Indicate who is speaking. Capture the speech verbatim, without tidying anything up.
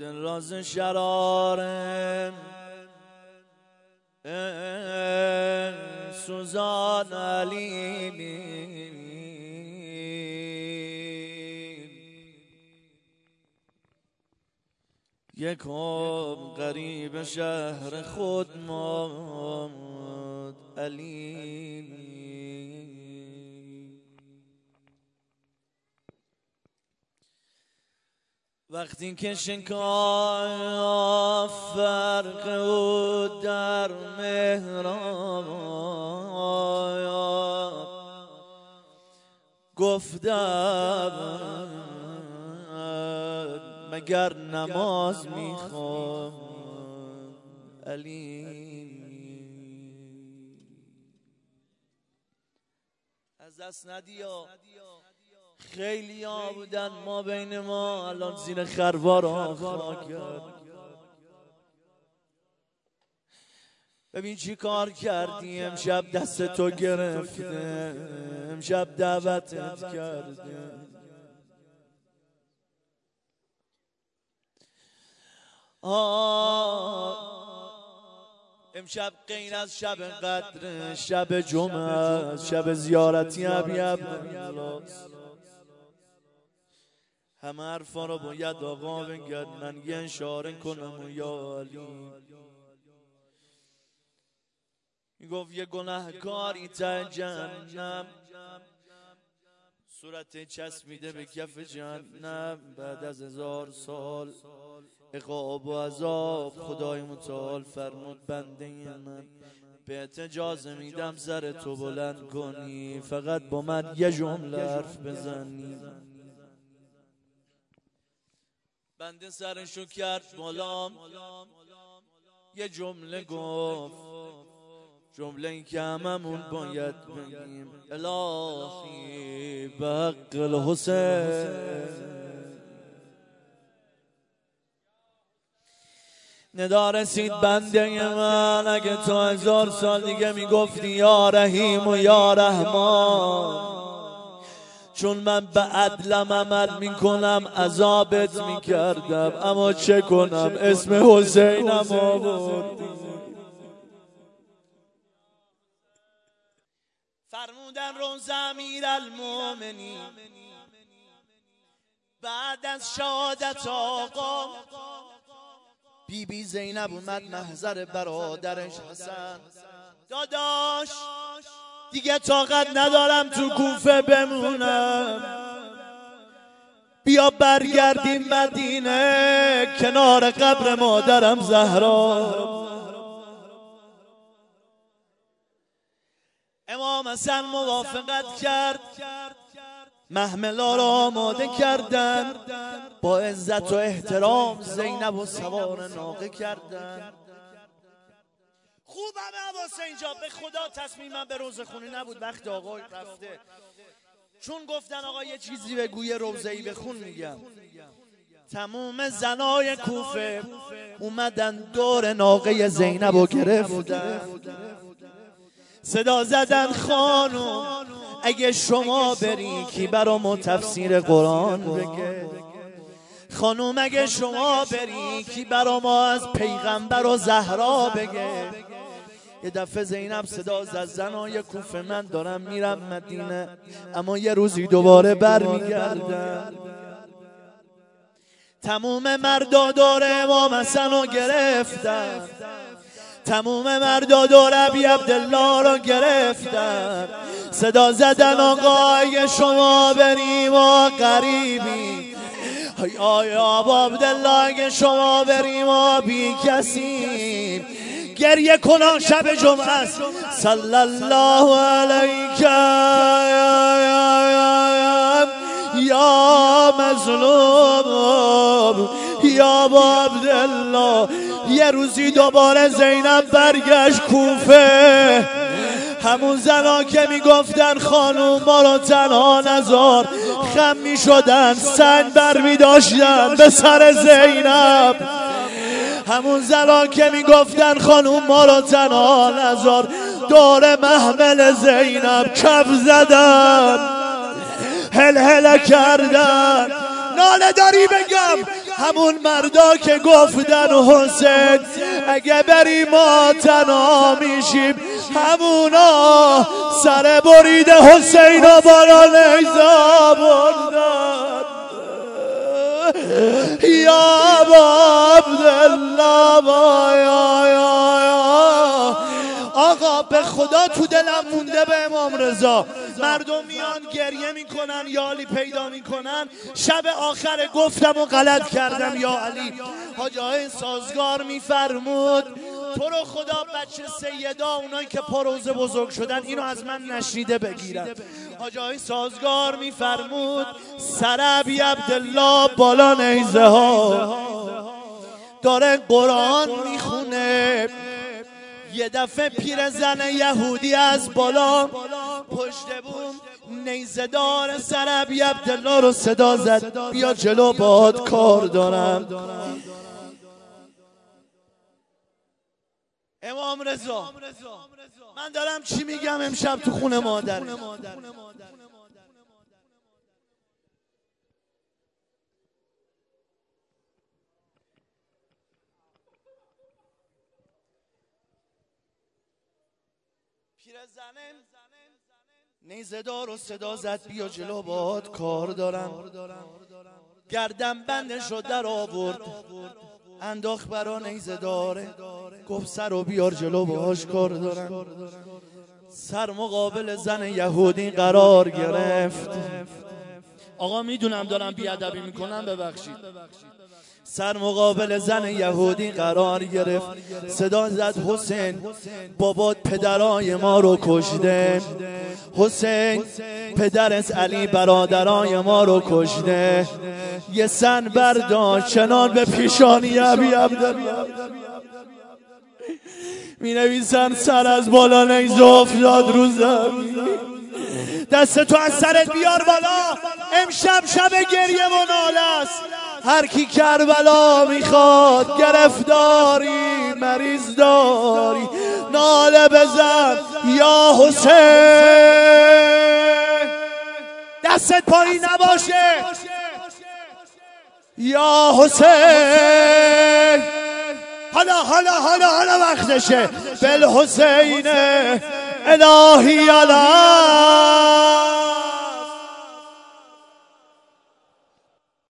Speaker 1: دل راز شرارم سوزان علیمی یکم غریب شهر خود ماند علیمی وقتی که شکاف فرق او در محراب گفتم مگر نماز میخوام علی از دست ندیا خیلی ها بودن ما بین ما الان زیر خروار آخا کرد. ببین چی کار کردی امشب دست تو گرفته امشب دعوتت کرده آه امشب غیر از شب قدر شب جمعه شب زیارتی ابیب همه حرفا رو باید آقا بگد من یه اشاره کنم و یا علی میگفت یه گناهکاری ته جهنم صورت چسبیده به کف جهنم بعد از هزار سال عقاب و عذاب خدای متعال فرمود بنده من بهت اجازه میدم سر تو بلند کنی فقط با من یه جمله حرف بزنی. بنده سرشو کرد بالام یه جمله گفت جمله این که هممون باید بگیم الهی به حق الحسین ندا رسید بنده من اگه تو هزار سال دیگه میگفتی یا رحیم و یا رحمان چون من به عدلم عمل میکنم عذابت میکردم اما چه کنم اسم حسینم آوردی. فرمودن روز امیرالمومنین بعد از شهادت آقا بی بی زینب اومد محضر برادرش حسن داداش دیگه طاقت ندارم تو کوفه بمونم بیا برگردیم مدینه کنار قبر مادرم زهرا. امام حسن موافقت کرد محملا را آماده کردن با عزت و احترام زینب و سوار ناقه کردن. خوب همه حواسه اینجا به خدا تصمیمم به روزه خونی نبود وقت آقای رفته چون گفتن آقا یه چیزی بگوی روزه‌ای بخون میگم. تموم زنای کوفه اومدن دور ناقه زینب و گرفتن صدا زدن خانم اگه شما بری کی برامو تفسیر قرآن بگه خانم اگه شما بری کی برامو از پیغمبر و زهرا بگه. یه دفعه زینب صدا زد زنای کوفه من دارم میرم مدینه اما یه روزی دوباره برمیگردم. تموم مردا دور امام حسن رو گرفتن تموم مردا دور ابی عبدالله رو گرفتن صدا زدن آقا اگه شما بریم و قریبی آیا ابا عبدالله اگه شما بریم و بی کسی گریه کنان شب جمعه است صلی الله علیک یا مظلوم یا ابا عبدالله. یه روزی دوباره زینب برگشت کوفه همون زنا که میگفتن خانوم ما رو تنها نذار خم میشدن سنگ بر میداشتن به سر زینب همون زنا که میگفتن خانوم ما رو تنها نذار دور محمل زینب کف زدن هل هل کردن ناله داری بگم همون مردا که گفتن حسین اگه بری ما تنها میشیم، همونا سر بریده حسین و بالا نیزا بردن. یا عبدالله یا یا یا آقا به خدا تو دلم مونده به امام رضا. مردم میان گریه میکنن، یالی پیدا میکنن. شب آخر گفتم و غلط کردم یا علی. حاج آقای سازگار میفرمود تو رو خدا بچه سیدا اونایی که پروزه بزرگ شدن اینو از من نشنیده بگیرن. حاج آقای سازگار میفرمود سر ابی عبدالله بالا نیزه ها داره قرآن میخونه. یه دفعه پیرزن یهودی از بالا پشت بوم نیزه دار سر ابی عبدالله رو صدا زد بیا جلو باد کار دارم. امام رضا من دارم چی میگم امشب تو خونه مادر. پیرزنه نیزه دار و صدا زد بیا جلو باد کار دارم. گردن بندش رو در آورد انداخت برا نیزه داره، گفت سر رو بیار جلو باهاش کار دارم. سر مقابل زن یهودی قرار گرفت. آقا میدونم دارم بیادبی میکنم ببخشید. سر مقابل زن یهودی قرار گرفت، صدا زد حسین بابات پدرای ما رو کشته، حسین پدرت علی برادرای ما رو کشته. یه سن برداشت چنان به پیشانی ابی عبدالله می نویسن سر از بالا نیزه افتاد رو زمین. دست تو از سرت بیار بالا، امشب شب گریه و ناله است. هر کی کربلا میخواد گرفتاری مریض داری ناله بزن یا حسین. دستت پایین نباشه یا حسین. حالا حالا حالا حالا وقتشه. بالحسین الهی علی